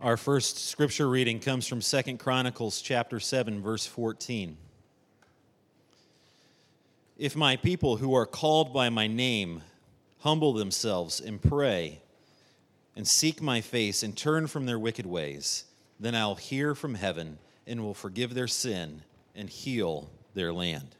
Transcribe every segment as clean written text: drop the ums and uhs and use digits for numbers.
Our first scripture reading comes from 2 Chronicles chapter 7, verse 14. If my people who are called by my name humble themselves and pray and seek my face and turn from their wicked ways, then I'll hear from heaven and will forgive their sin and heal their land.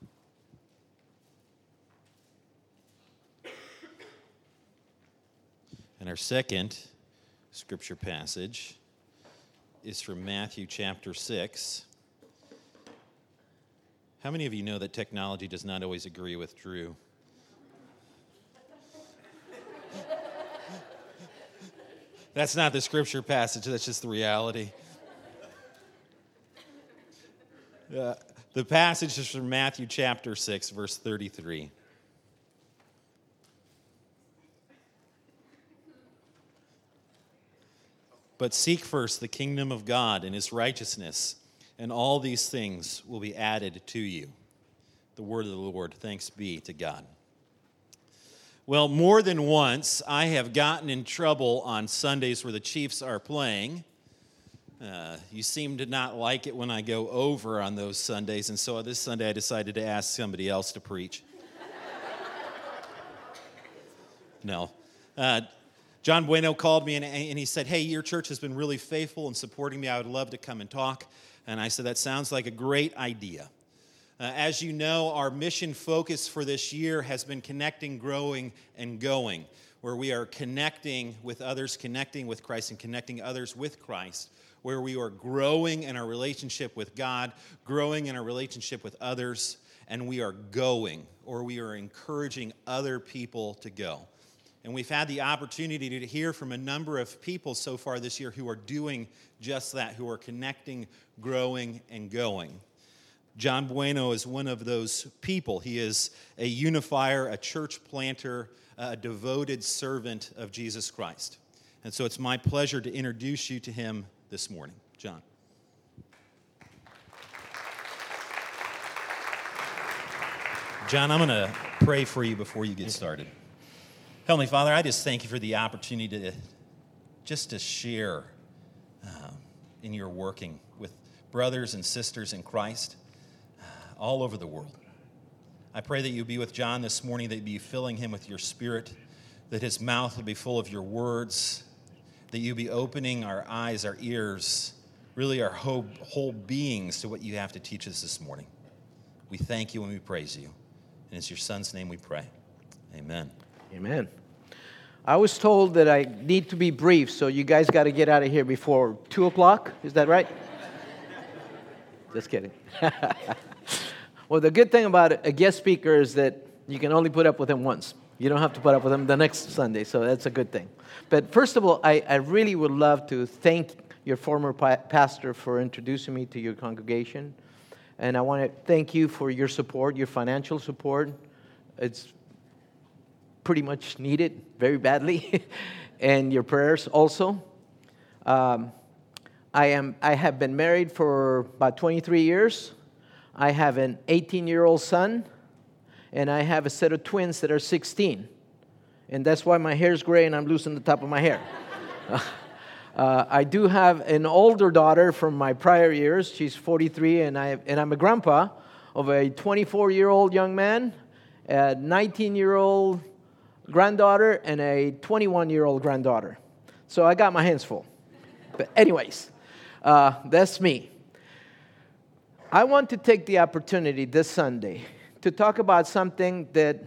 And our second scripture passage is from Matthew chapter 6. How many of you know that technology does not always agree with Drew? That's not the scripture passage, that's just the reality. The passage is from Matthew chapter 6, verse 33. But seek first the kingdom of God and his righteousness, and all these things will be added to you. The word of the Lord. Thanks be to God. Well, more than once, I have gotten in trouble on Sundays where the Chiefs are playing. You seem to not like it when I go over on those Sundays, and so this Sunday I decided to ask somebody else to preach. No. John Bueno called me and he said, hey, your church has been really faithful in supporting me. I would love to come and talk. And I said, that sounds like a great idea. As you know, our mission focus for this year has been connecting, growing, and going, where we are connecting with others, connecting with Christ, and connecting others with Christ, where we are growing in our relationship with God, growing in our relationship with others, and we are going, or we are encouraging other people to go. And we've had the opportunity to hear from a number of people so far this year who are doing just that, who are connecting, growing, and going. John Bueno is one of those people. He is a unifier, a church planter, a devoted servant of Jesus Christ. And so it's my pleasure to introduce you to him this morning. John. John, I'm going to pray for you before you get started. Heavenly Father, I just thank you for the opportunity to share in your working with brothers and sisters in Christ all over the world. I pray that you be with John this morning, that you be filling him with your spirit, that his mouth will be full of your words, that you be opening our eyes, our ears, really our whole beings to what you have to teach us this morning. We thank you and we praise you. And it's your son's name we pray. Amen. Amen. I was told that I need to be brief, so you guys got to get out of here before 2 o'clock. Is that right? Just kidding. Well, the good thing about a guest speaker is that you can only put up with him once. You don't have to put up with him the next Sunday, so that's a good thing. But first of all, I really would love to thank your former pastor for introducing me to your congregation. And I want to thank you for your support, your financial support. It's pretty much needed very badly, and your prayers also. I have been married for about 23 years. I have an 18-year-old son, and I have a set of twins that are 16. And that's why my hair is gray and I'm losing the top of my hair. I do have an older daughter from my prior years. She's 43, and I'm a grandpa of a 24-year-old young man, a 19-year-old granddaughter, and a 21-year-old granddaughter. So I got my hands full. But anyways, that's me. I want to take the opportunity this Sunday to talk about something that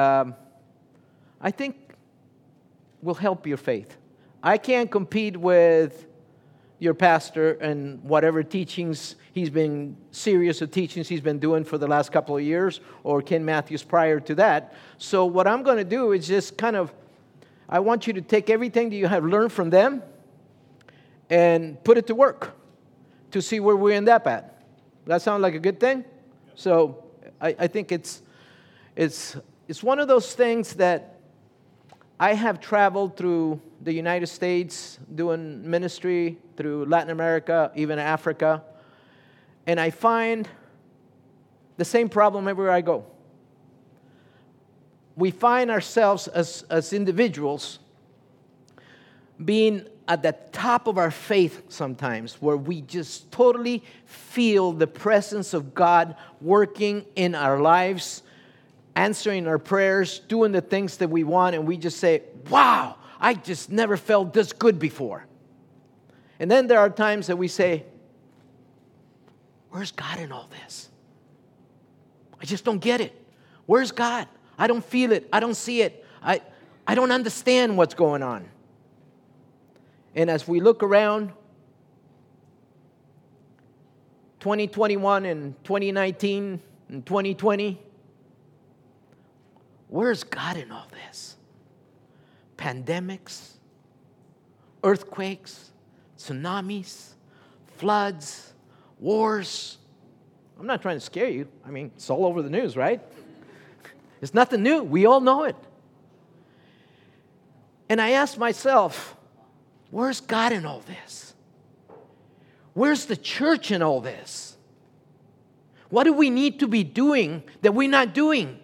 I think will help your faith. I can't compete with your pastor and whatever teachings series of teachings he's been doing for the last couple of years, or Ken Matthews prior to that. So what I'm going to do is just I want you to take everything that you have learned from them and put it to work to see where we end up at. That sound like a good thing? So I think it's one of those things that I have traveled through the United States doing ministry, through Latin America, even Africa, and I find the same problem everywhere I go. We find ourselves as individuals being at the top of our faith sometimes, where we just totally feel the presence of God working in our lives, answering our prayers, doing the things that we want, and we just say, wow, I just never felt this good before. And then there are times that we say, where's God in all this? I just don't get it. Where's God? I don't feel it. I don't see it. I don't understand what's going on. And as we look around, 2021 and 2019 and 2020, where's God in all this? Pandemics, earthquakes, tsunamis, floods, wars. I'm not trying to scare you. I mean, it's all over the news, right? It's nothing new. We all know it. And I asked myself, where's God in all this? Where's the church in all this? What do we need to be doing that we're not doing?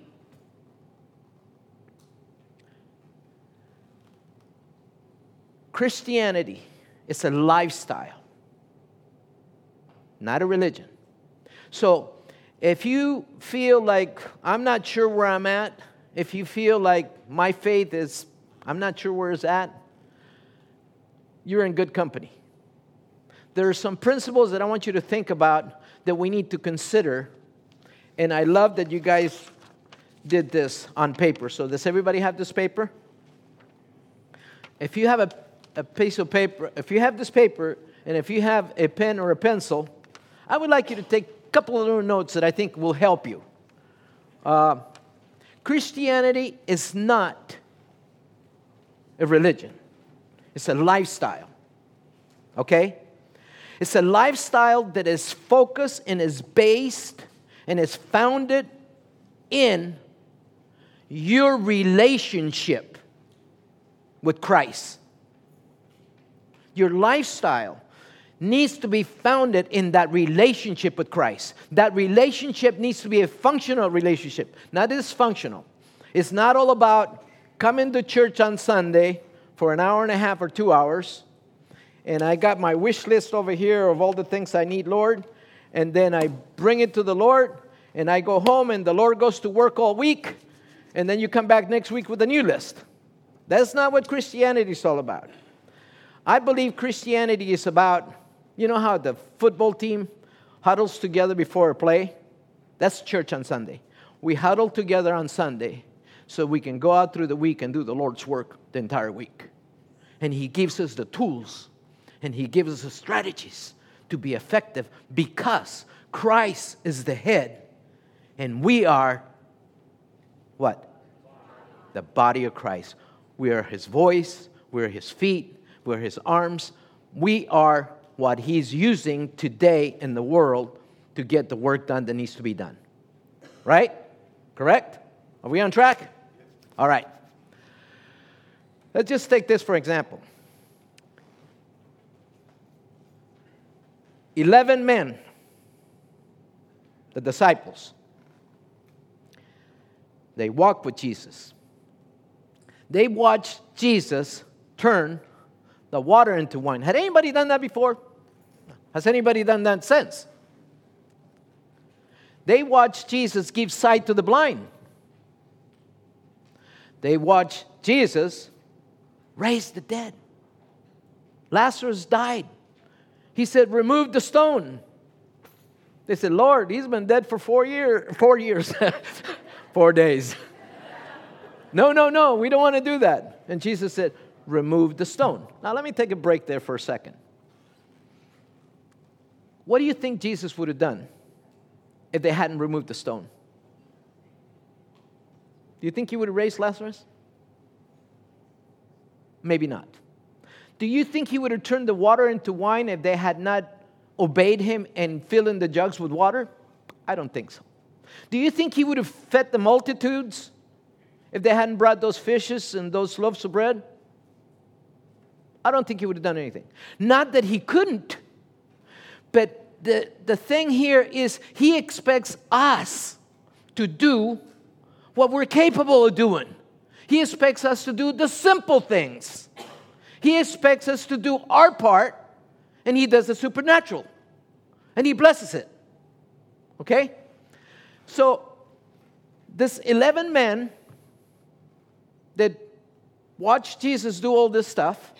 Christianity is a lifestyle, not a religion. So if you feel like I'm not sure where I'm at, if you feel like my faith is, I'm not sure where it's at, you're in good company. There are some principles that I want you to think about that we need to consider. And I love that you guys did this on paper. So does everybody have this paper? If you have a piece of paper, if you have this paper, and if you have a pen or a pencil, I would like you to take a couple of little notes that I think will help you. Christianity is not a religion. It's a lifestyle. Okay? It's a lifestyle that is focused and is based and is founded in your relationship with Christ. Your lifestyle needs to be founded in that relationship with Christ. That relationship needs to be a functional relationship, not dysfunctional. It's not all about coming to church on Sunday for an hour and a half or 2 hours, and I got my wish list over here of all the things I need, Lord, and then I bring it to the Lord, and I go home, and the Lord goes to work all week, and then you come back next week with a new list. That's not what Christianity is all about. I believe Christianity is about, you know how the football team huddles together before a play? That's church on Sunday. We huddle together on Sunday so we can go out through the week and do the Lord's work the entire week. And He gives us the tools and He gives us the strategies to be effective because Christ is the head and we are what? The body of Christ. We are His voice, we're His feet, we're His arms. We are what He's using today in the world to get the work done that needs to be done. Right? Correct? Are we on track? All right. Let's just take this for example. 11 men, the disciples, they walked with Jesus. They watched Jesus turn the water into wine. Had anybody done that before? Has anybody done that since? They watched Jesus give sight to the blind. They watched Jesus raise the dead. Lazarus died. He said, remove the stone. They said, Lord, he's been dead for 4 years. 4 days. No, we don't want to do that. And Jesus said, remove the stone. Now let me take a break there for a second. What do you think Jesus would have done if they hadn't removed the stone? Do you think He would have raised Lazarus? Maybe not. Do you think He would have turned the water into wine if they had not obeyed Him and filled in the jugs with water? I don't think so. Do you think He would have fed the multitudes if they hadn't brought those fishes and those loaves of bread? I don't think He would have done anything. Not that He couldn't, but the thing here is He expects us to do what we're capable of doing. He expects us to do the simple things. He expects us to do our part, and He does the supernatural. And He blesses it. Okay? So, this 11 men that watched Jesus do all this stuff,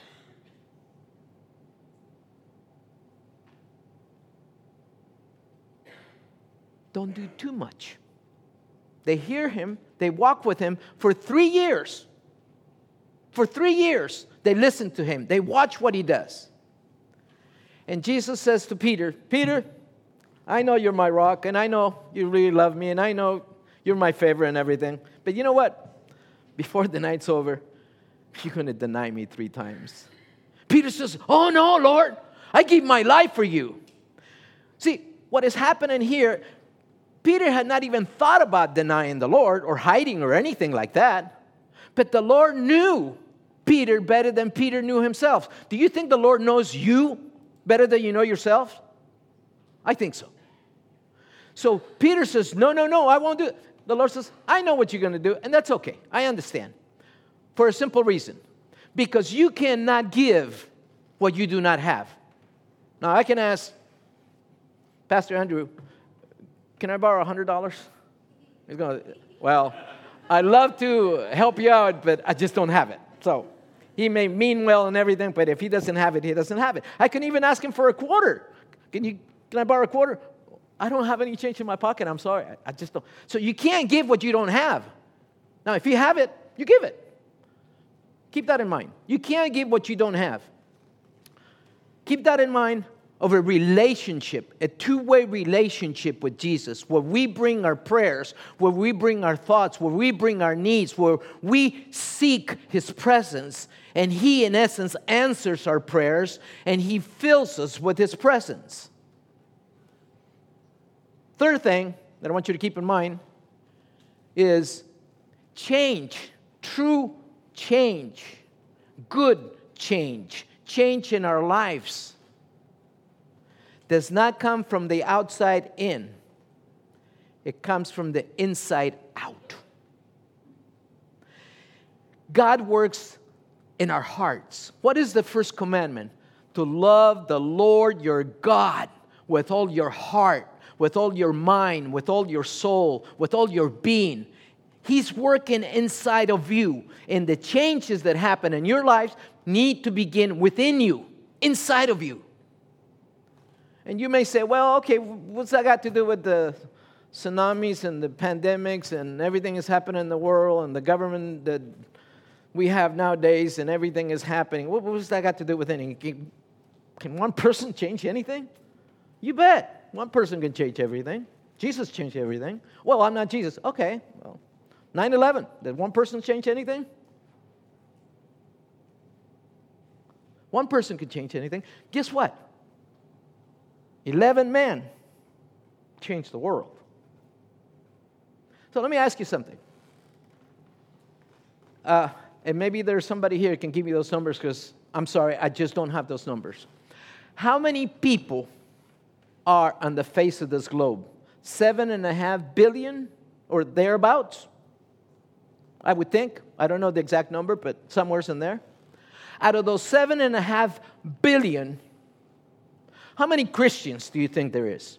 don't do too much. They hear Him, they walk with Him for 3 years. For 3 years, they listen to Him. They watch what He does. And Jesus says to Peter, Peter, I know you're my rock, and I know you really love me, and I know you're my favorite and everything. But you know what? Before the night's over, you're going to deny me 3 times. Peter says, oh no, Lord, I give my life for you. See, what is happening here, Peter had not even thought about denying the Lord or hiding or anything like that. But the Lord knew Peter better than Peter knew himself. Do you think the Lord knows you better than you know yourself? I think so. So Peter says, no, I won't do it. The Lord says, I know what you're going to do, and that's okay. I understand. For a simple reason. Because you cannot give what you do not have. Now, I can ask Pastor Andrew, can I borrow $100? He's going to, well, I'd love to help you out, but I just don't have it. So he may mean well and everything, but if he doesn't have it, he doesn't have it. I can even ask him for a quarter. Can I borrow a quarter? I don't have any change in my pocket. I'm sorry. I just don't. So you can't give what you don't have. Now, if you have it, you give it. Keep that in mind. You can't give what you don't have. Keep that in mind of a relationship, a two-way relationship with Jesus, where we bring our prayers, where we bring our thoughts, where we bring our needs, where we seek His presence, and He, in essence, answers our prayers, and He fills us with His presence. Third thing that I want you to keep in mind is change, true change, good change, change in our lives does not come from the outside in. It comes from the inside out. God works in our hearts. What is the first commandment? To love the Lord your God with all your heart, with all your mind, with all your soul, with all your being. He's working inside of you. And the changes that happen in your lives need to begin within you, inside of you. And you may say, well, okay, what's that got to do with the tsunamis and the pandemics and everything that's happening in the world and the government that we have nowadays and everything is happening? What's that got to do with anything? Can one person change anything? You bet. One person can change everything. Jesus changed everything. Well, I'm not Jesus. Okay, well, 9/11, did one person change anything? One person could change anything. Guess what? 11 men changed the world. So let me ask you something. And maybe there's somebody here who can give me those numbers because, I'm sorry, I just don't have those numbers. How many people are on the face of this globe? 7.5 billion or thereabouts? I would think. I don't know the exact number, but somewhere's in there. Out of those 7.5 billion, how many Christians do you think there is?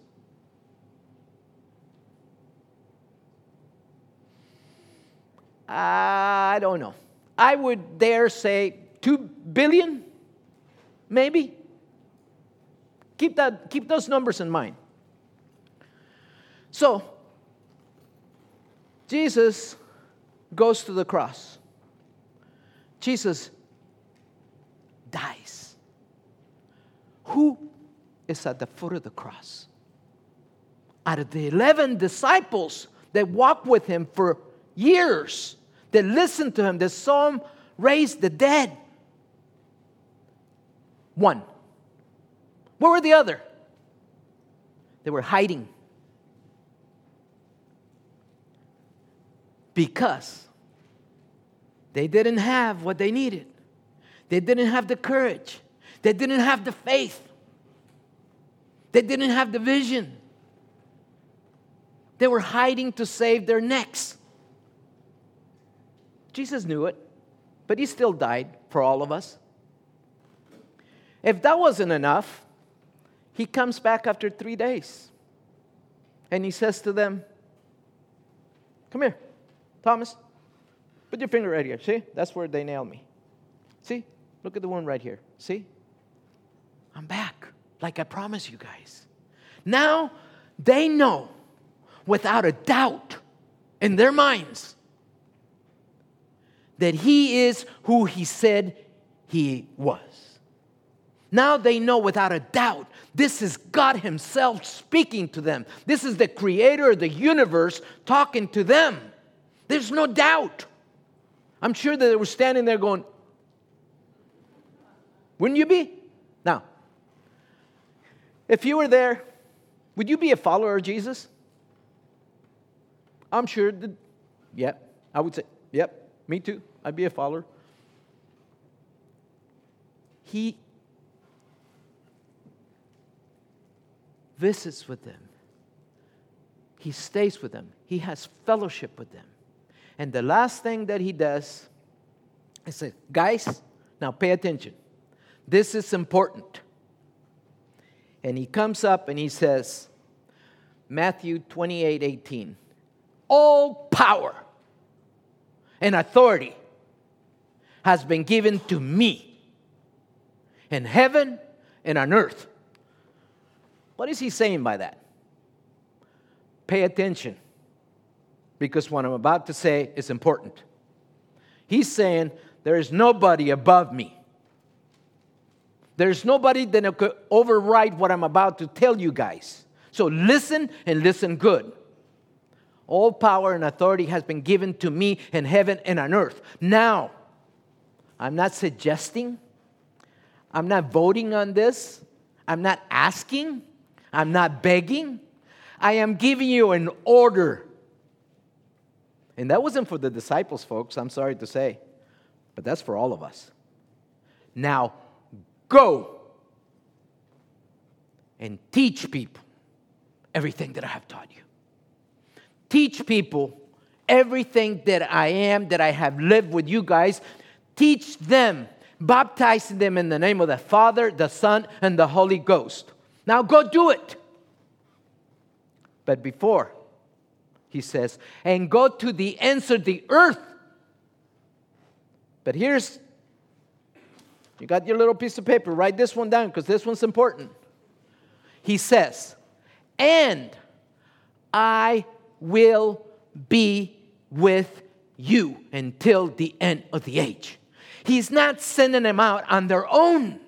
I don't know. I would dare say 2 billion, maybe. Keep those numbers in mind. So, Jesus goes to the cross. Jesus dies. Who is at the foot of the cross? Out of the 11 disciples that walked with Him for years, that listened to Him, that saw Him raise the dead, one. Where were the other? They were hiding. Because they didn't have what they needed. They didn't have the courage. They didn't have the faith. They didn't have the vision. They were hiding to save their necks. Jesus knew it, but He still died for all of us. If that wasn't enough, he comes back after 3 days. And he says to them, come here, Thomas, put your finger right here. See, that's where they nailed me. See, look at the wound right here. See, I'm back, like I promised you guys. Now they know without a doubt in their minds that he is who he said he was. Now they know without a doubt this is God himself speaking to them. This is the creator of the universe talking to them. There's no doubt. I'm sure that they were standing there going, wouldn't you be? Now, if you were there, would you be a follower of Jesus? I'm sure that, yep, I would say, yep, me too. I'd be a follower. He visits with them. He stays with them. He has fellowship with them. And the last thing that he does is say, guys, now pay attention. This is important. And he comes up and he says, Matthew 28:18, all power and authority has been given to me in heaven and on earth. What is he saying by that? Pay attention, because what I'm about to say is important. He's saying there is nobody above me. There's nobody that could override what I'm about to tell you guys. So listen, and listen good. All power and authority has been given to me in heaven and on earth. Now, I'm not suggesting, I'm not voting on this, I'm not asking, I'm not begging. I am giving you an order. And that wasn't for the disciples, folks, I'm sorry to say. But that's for all of us. Now, go and teach people everything that I have taught you. Teach people everything that I am, that I have lived with you guys. Teach them, baptizing them in the name of the Father, the Son, and the Holy Ghost. Now go do it. But before, he says, and go to the ends of the earth. But here's, you got your little piece of paper, write this one down because this one's important. He says, and I will be with you until the end of the age. He's not sending them out on their own.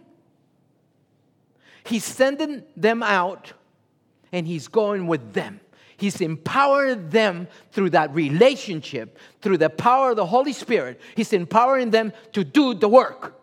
He's sending them out and he's going with them. He's empowering them through that relationship, through the power of the Holy Spirit. He's empowering them to do the work.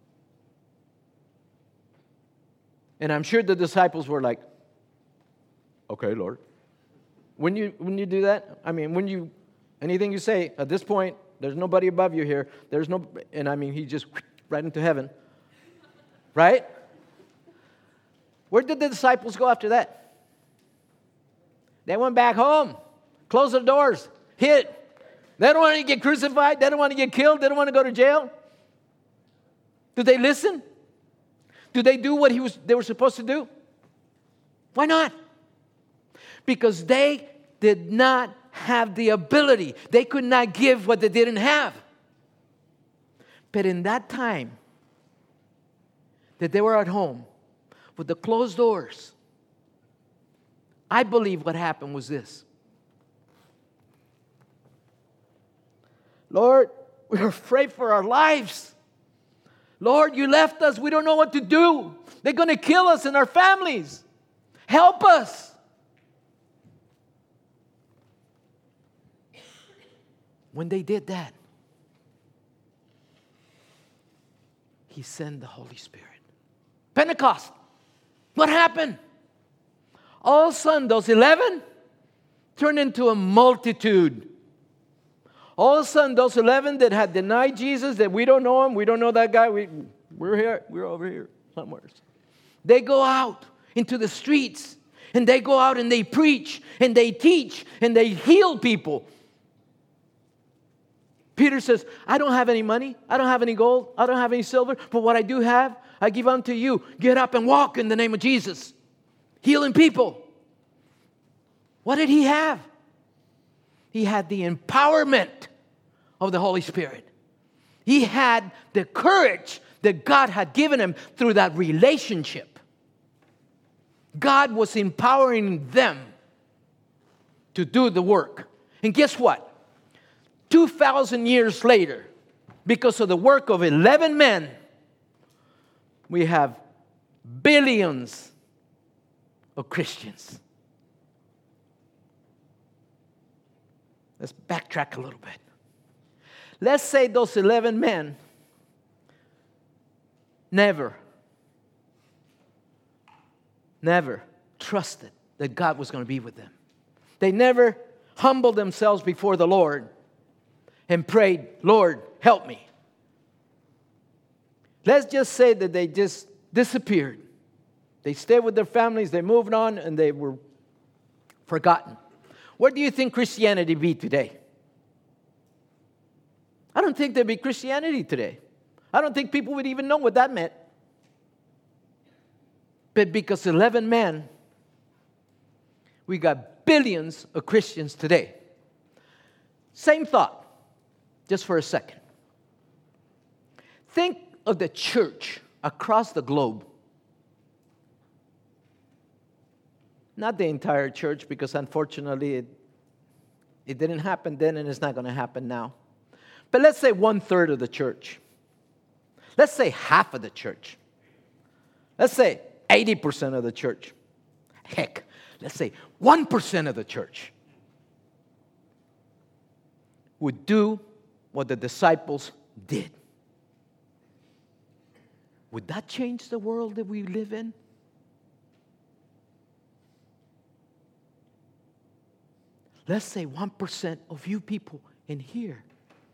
And I'm sure the disciples were like, okay, Lord. When you do that, I mean, anything you say, at this point, there's nobody above you here. And I mean, he just right into heaven. Right? Where did the disciples go after that? They went back home, closed their doors, hid. They don't want to get crucified. They don't want to get killed. They don't want to go to jail. Did they listen? Did they do what they were supposed to do? Why not? Because they did not have the ability. They could not give what they didn't have. But in that time that they were at home with the closed doors, I believe what happened was this. Lord, we're afraid for our lives. Lord, you left us. We don't know what to do. They're going to kill us and our families. Help us. When they did that, he sent the Holy Spirit. Pentecost. What happened? All of a sudden, those 11 turned into a multitude. All of a sudden, those 11 that had denied Jesus, that we don't know him, we don't know that guy, we're here, we're over here somewhere. They go out into the streets, and they go out and they preach, and they teach, and they heal people. Peter says, I don't have any money, I don't have any gold, I don't have any silver, but what I do have, I give unto you. Get up and walk in the name of Jesus. Healing people. What did he have? He had the empowerment of the Holy Spirit. He had the courage that God had given him through that relationship. God was empowering them to do the work. And guess what? 2,000 years later, because of the work of 11 men, we have billions of Christians. Let's backtrack a little bit. Let's say those 11 men never trusted that God was going to be with them. They never humbled themselves before the Lord and prayed, Lord, help me. Let's just say that they just disappeared. They stayed with their families, they moved on, and they were forgotten. Where do you think Christianity be today? I don't think there'd be Christianity today. I don't think people would even know what that meant. But because 11 men, we got billions of Christians today. Same thought, just for a second. Think of the church across the globe. Not the entire church, because unfortunately it didn't happen then and it's not going to happen now. But let's say 1/3 of the church. Let's say half of the church. Let's say 80% of the church. Heck, let's say 1% of the church would do what the disciples did. Would that change the world that we live in? Let's say 1% of you people in here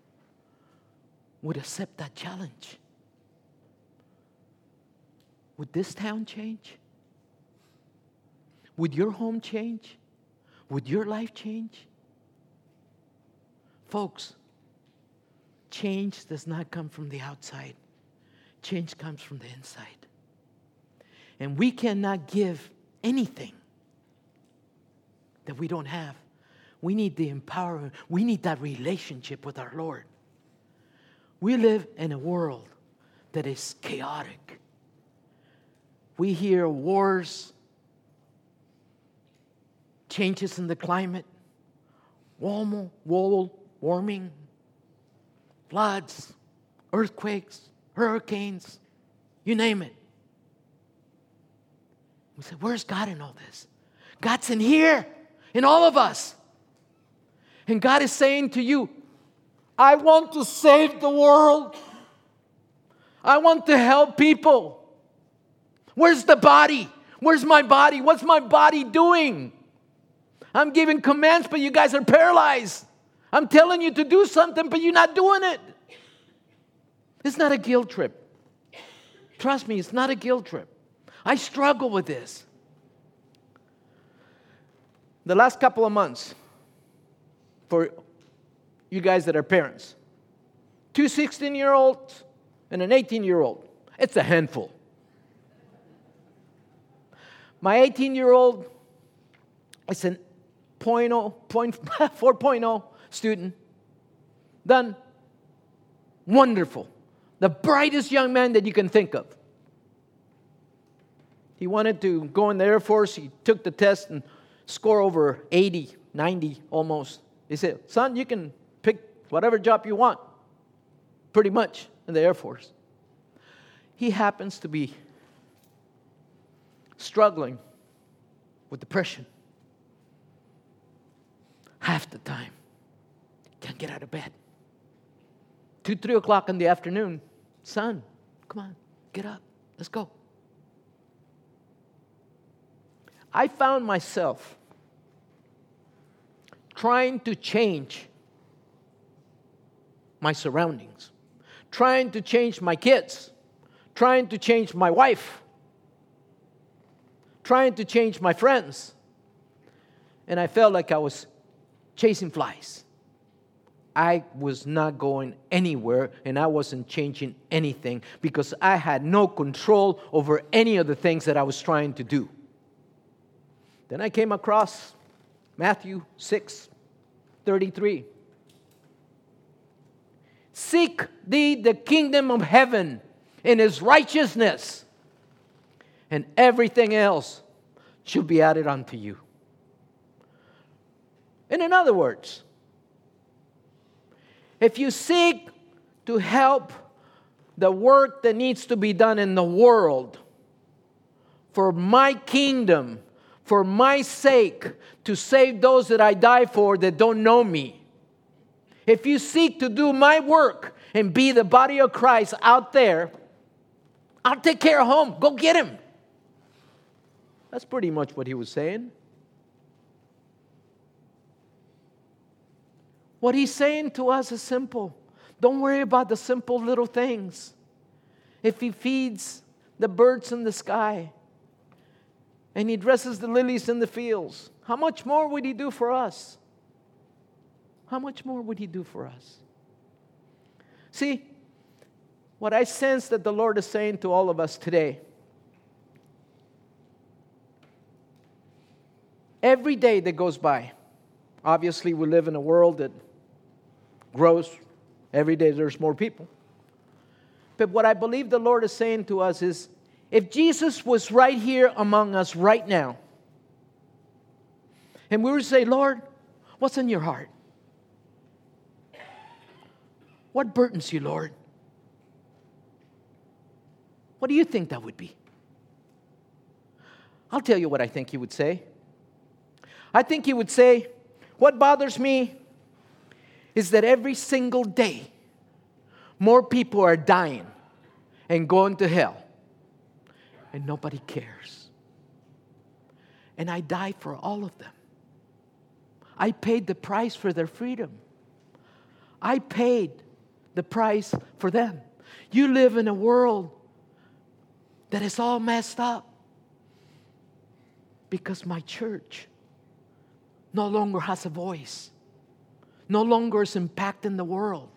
would accept that challenge. Would this town change? Would your home change? Would your life change? Folks, change does not come from the outside. Change comes from the inside. And we cannot give anything that we don't have. We need the empowerment. We need that relationship with our Lord. We live in a world that is chaotic. We hear wars, changes in the climate, global warming, floods, earthquakes, hurricanes, you name it. We say, where's God in all this? God's in here, in all of us. And God is saying to you, I want to save the world. I want to help people. Where's the body? Where's my body? What's my body doing? I'm giving commands, but you guys are paralyzed. I'm telling you to do something, but you're not doing it. It's not a guilt trip. Trust me, it's not a guilt trip. I struggle with this. The last couple of months, for you guys that are parents, 2 16-year-olds and an 18-year-old, it's a handful. My 18-year-old is an 4.0 student. Done. Wonderful. The brightest young man that you can think of. He wanted to go in the Air Force. He took the test and scored over 80, 90 almost. He said, son, you can pick whatever job you want, pretty much, in the Air Force. He happens to be struggling with depression. Half the time, can't get out of bed. 2, 3 o'clock in the afternoon, son, come on, get up, let's go. I found myself trying to change my surroundings, trying to change my kids, trying to change my wife, trying to change my friends. And I felt like I was chasing flies. I was not going anywhere and I wasn't changing anything because I had no control over any of the things that I was trying to do. Then I came across Matthew 6:33. Seek thee the kingdom of heaven and his righteousness, and everything else shall be added unto you. And in other words, if you seek to help the work that needs to be done in the world for my kingdom, for my sake, to save those that I die for that don't know me, if you seek to do my work and be the body of Christ out there, I'll take care of home. Go get him. That's pretty much what he was saying. What he's saying to us is simple. Don't worry about the simple little things. If he feeds the birds in the sky and he dresses the lilies in the fields, how much more would he do for us? How much more would he do for us? See, what I sense that the Lord is saying to all of us today, every day that goes by, obviously we live in a world that grows. Every day there's more people. But what I believe the Lord is saying to us is, if Jesus was right here among us right now, and we were to say, Lord, what's in your heart? What burdens you, Lord? What do you think that would be? I'll tell you what I think he would say. I think he would say, what bothers me is that every single day, more people are dying and going to hell, and nobody cares. And I died for all of them. I paid the price for their freedom. I paid the price for them. You live in a world that is all messed up because my church no longer has a voice, no longer is impacting the world.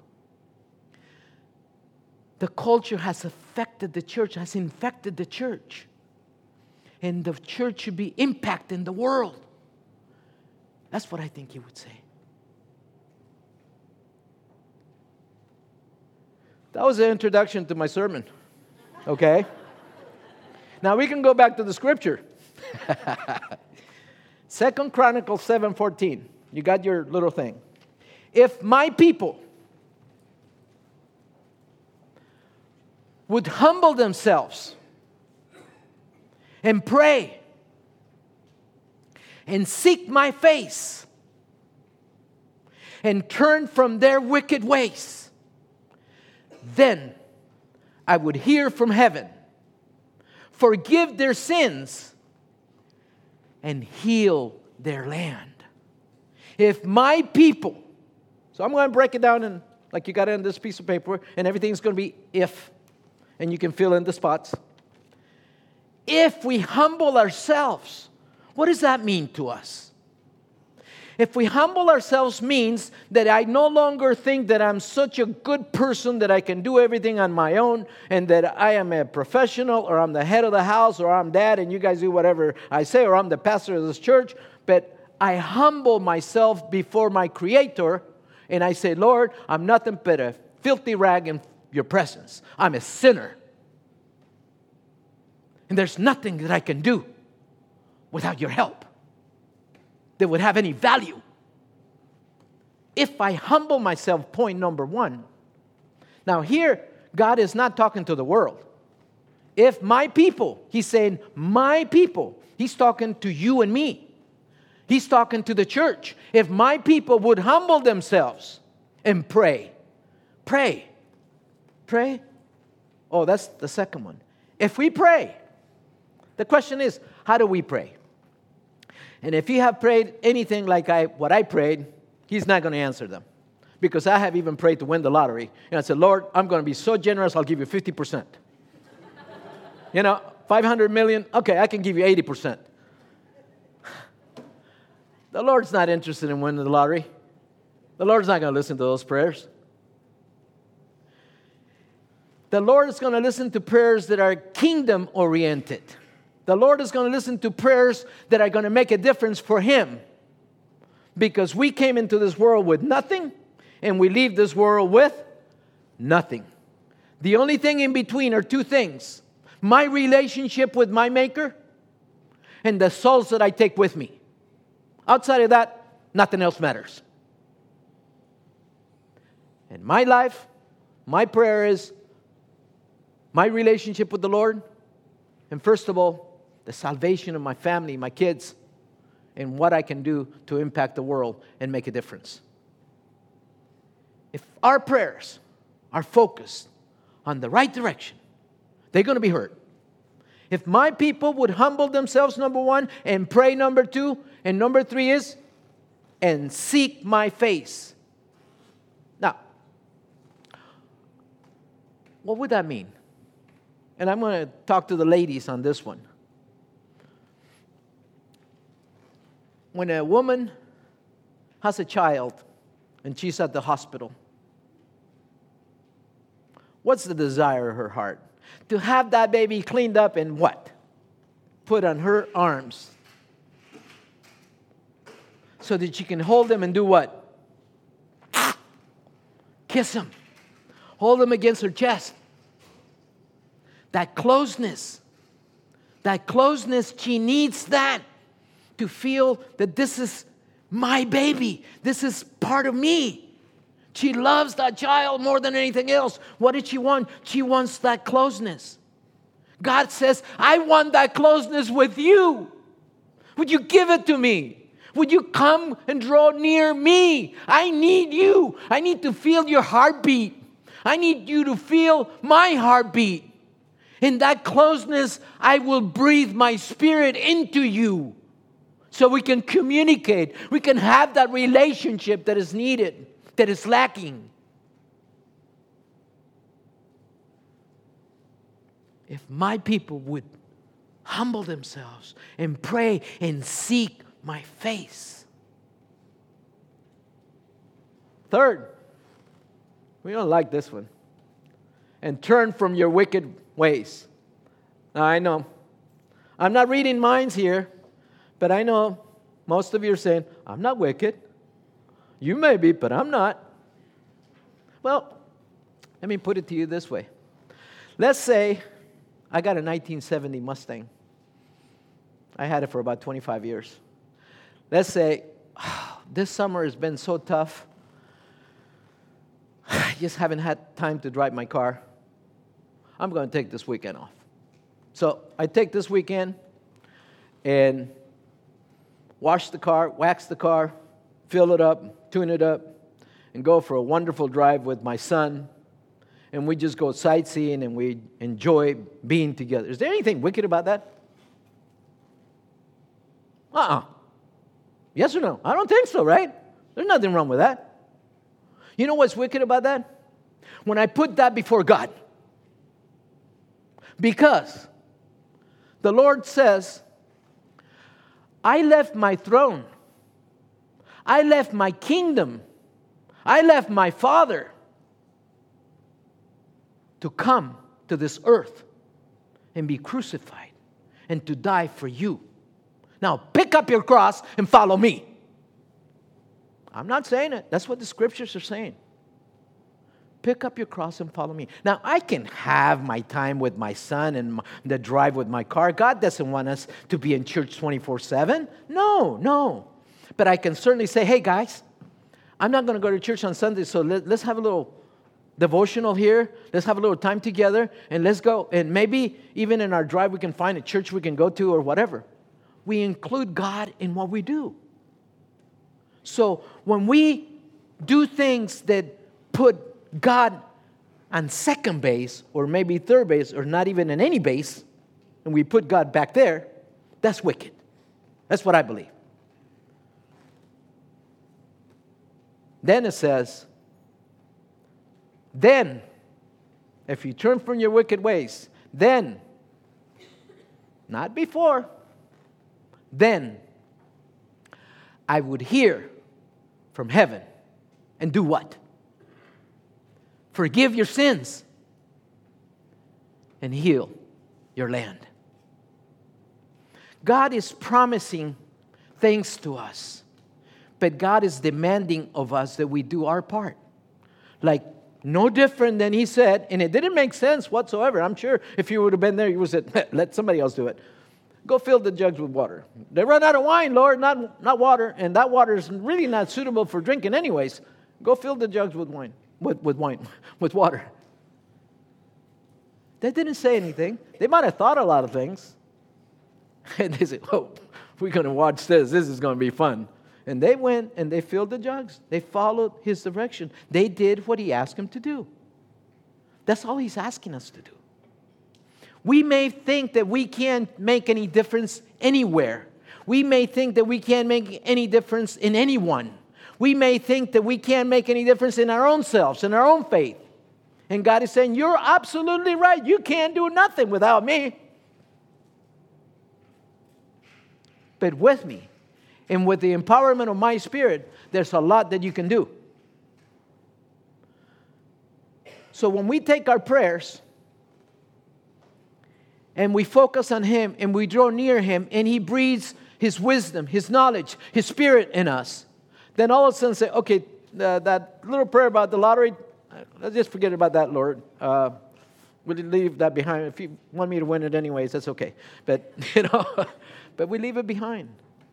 The culture has affected the church, has infected the church. And the church should be impacting the world. That's what I think he would say. That was the introduction to my sermon. Okay? Now we can go back to the scripture. 2 Chronicles 7:14. You got your little thing. If my people would humble themselves and pray and seek my face and turn from their wicked ways, then I would hear from heaven, forgive their sins, and heal their land. If my people, so I'm going to break it down in, like you got it in this piece of paper, and everything's going to be if, and you can fill in the spots. If we humble ourselves, what does that mean to us? If we humble ourselves means that I no longer think that I'm such a good person that I can do everything on my own and that I am a professional or I'm the head of the house or I'm dad and you guys do whatever I say or I'm the pastor of this church, but I humble myself before my Creator and I say, Lord, I'm nothing but a filthy rag in your presence. I'm a sinner. And there's nothing that I can do without your help that would have any value. If I humble myself, point number one. Now here, God is not talking to the world. If my people, he's saying my people, he's talking to you and me. He's talking to the church. If my people would humble themselves and pray. Oh, that's the second one. If we pray, the question is, how do we pray? And if you have prayed anything like what I prayed, he's not going to answer them. Because I have even prayed to win the lottery. And I said, Lord, I'm going to be so generous, I'll give you 50%. 500 million, okay, I can give you 80%. The Lord's not interested in winning the lottery. The Lord's not going to listen to those prayers. The Lord is going to listen to prayers that are kingdom-oriented. The Lord is going to listen to prayers that are going to make a difference for Him. Because we came into this world with nothing, and we leave this world with nothing. The only thing in between are two things: my relationship with my Maker and the souls that I take with me. Outside of that, nothing else matters. In my life, my prayer is my relationship with the Lord, and first of all, the salvation of my family, my kids, and what I can do to impact the world and make a difference. If our prayers are focused on the right direction, they're going to be heard. If my people would humble themselves, number one, and pray, number two, and number three is, and seek my face. Now, what would that mean? And I'm going to talk to the ladies on this one. When a woman has a child and she's at the hospital, what's the desire of her heart? To have that baby cleaned up and what? Put on her arms. So that she can hold him and do what? Kiss him. Hold him against her chest. That closeness, she needs that to feel that this is my baby. This is part of me. She loves that child more than anything else. What did she want? She wants that closeness. God says, I want that closeness with you. Would you give it to me? Would you come and draw near me? I need you. I need to feel your heartbeat. I need you to feel my heartbeat. In that closeness, I will breathe my spirit into you so we can communicate. We can have that relationship that is needed, that is lacking. If my people would humble themselves and pray and seek my face. Third, we don't like this one. And turn from your wicked ways. Now, I know, I'm not reading minds here, but I know most of you are saying, I'm not wicked. You may be, but I'm not. Well, let me put it to you this way. Let's say I got a 1970 Mustang. I had it for about 25 years. Let's say this summer has been so tough. I just haven't had time to drive my car. I'm going to take this weekend off. So I take this weekend and wash the car, wax the car, fill it up, tune it up, and go for a wonderful drive with my son. And we just go sightseeing and we enjoy being together. Is there anything wicked about that? Yes or no? I don't think so, right? There's nothing wrong with that. You know what's wicked about that? When I put that before God. Because the Lord says, I left my throne. I left my kingdom. I left my Father to come to this earth and be crucified and to die for you. Now, pick up your cross and follow me. I'm not saying it. That's what the scriptures are saying. Pick up your cross and follow me. Now, I can have my time with my son and the drive with my car. God doesn't want us to be in church 24/7. No. But I can certainly say, hey, guys, I'm not going to go to church on Sunday, so let's have a little devotional here. Let's have a little time together, and let's go. And maybe even in our drive, we can find a church we can go to or whatever. We include God in what we do. So when we do things that put God on second base, or maybe third base, or not even in any base, and we put God back there, that's wicked. That's what I believe. Then it says, then, if you turn from your wicked ways, then, not before, then I would hear from heaven and do what? Forgive your sins and heal your land. God is promising things to us, but God is demanding of us that we do our part. Like, no different than He said, and it didn't make sense whatsoever. I'm sure if you would have been there, you would have said, let somebody else do it. Go fill the jugs with water. They run out of wine, Lord, not water, and that water is really not suitable for drinking anyways. Go fill the jugs with wine, with water. They didn't say anything. They might have thought a lot of things. And they said, oh, we're going to watch this. This is going to be fun. And they went and they filled the jugs. They followed His direction. They did what He asked them to do. That's all He's asking us to do. We may think that we can't make any difference anywhere. We may think that we can't make any difference in anyone. We may think that we can't make any difference in our own selves, in our own faith. And God is saying, you're absolutely right. You can't do nothing without me. But with me, and with the empowerment of my Spirit, there's a lot that you can do. So when we take our prayers and we focus on Him and we draw near Him and He breathes His wisdom, His knowledge, His Spirit in us, then all of a sudden say, okay, that little prayer about the lottery, let's just forget about that, Lord. We'll leave that behind. If you want me to win it anyways, that's okay. But, but we leave it behind.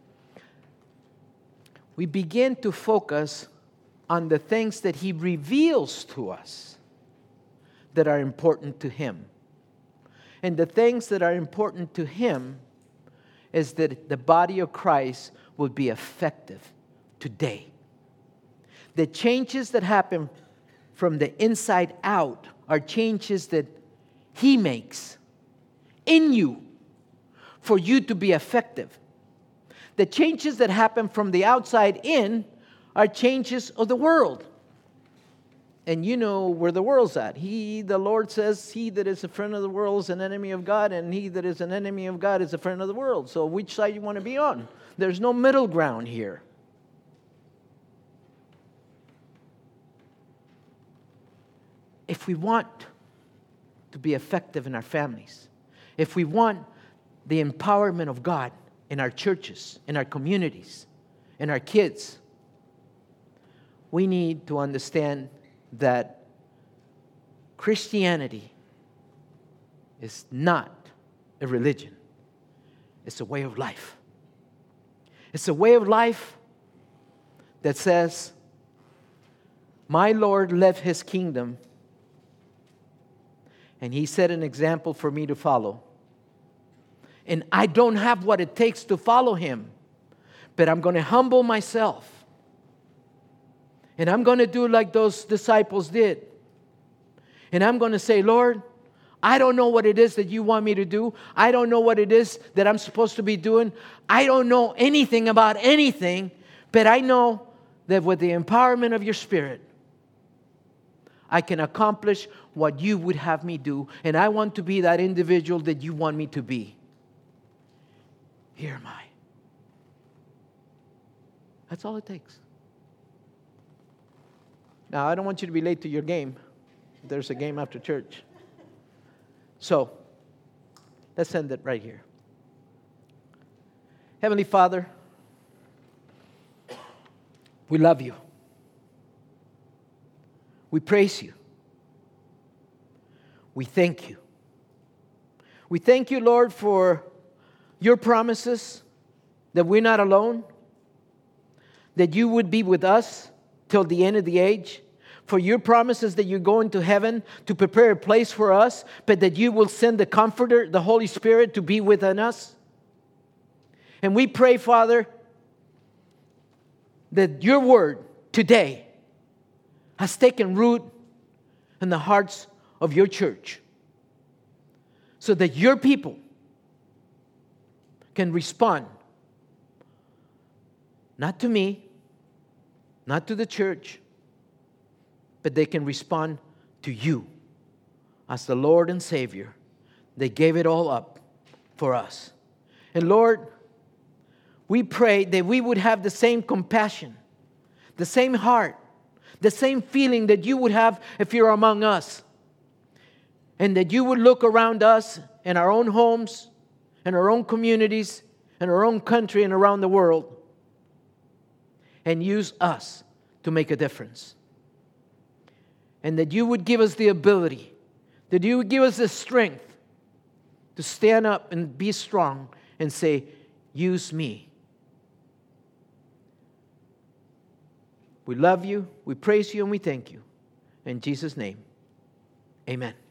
We begin to focus on the things that He reveals to us that are important to Him. And the things that are important to Him is that the body of Christ will be effective today. The changes that happen from the inside out are changes that He makes in you for you to be effective. The changes that happen from the outside in are changes of the world. And you know where the world's at. The Lord says, he that is a friend of the world is an enemy of God, and he that is an enemy of God is a friend of the world. So which side you want to be on? There's no middle ground here. If we want to be effective in our families, if we want the empowerment of God in our churches, in our communities, in our kids, we need to understand that Christianity is not a religion. It's a way of life. It's a way of life that says, my Lord left His kingdom and He set an example for me to follow. And I don't have what it takes to follow Him, but I'm going to humble myself. And I'm going to do like those disciples did. And I'm going to say, Lord, I don't know what it is that you want me to do. I don't know what it is that I'm supposed to be doing. I don't know anything about anything, but I know that with the empowerment of your Spirit, I can accomplish what you would have me do. And I want to be that individual that you want me to be. Here am I. That's all it takes. Now, I don't want you to be late to your game. There's a game after church. So, let's end it right here. Heavenly Father, we love you. We praise you. We thank you. We thank you, Lord, for your promises that we're not alone, that you would be with us till the end of the age, for your promises that you're going to heaven to prepare a place for us, but that you will send the Comforter, the Holy Spirit, to be within us. And we pray, Father, that your word today has taken root in the hearts of your church, so that your people can respond, not to me, not to the church, but they can respond to you as the Lord and Savior. They gave it all up for us. And Lord, we pray that we would have the same compassion, the same heart, The same feeling that you would have if you're among us. And that you would look around us in our own homes, in our own communities, in our own country and around the world, and use us to make a difference. And that you would give us the ability, that you would give us the strength to stand up and be strong and say, use me. We love you, we praise you, and we thank you. In Jesus' name, amen.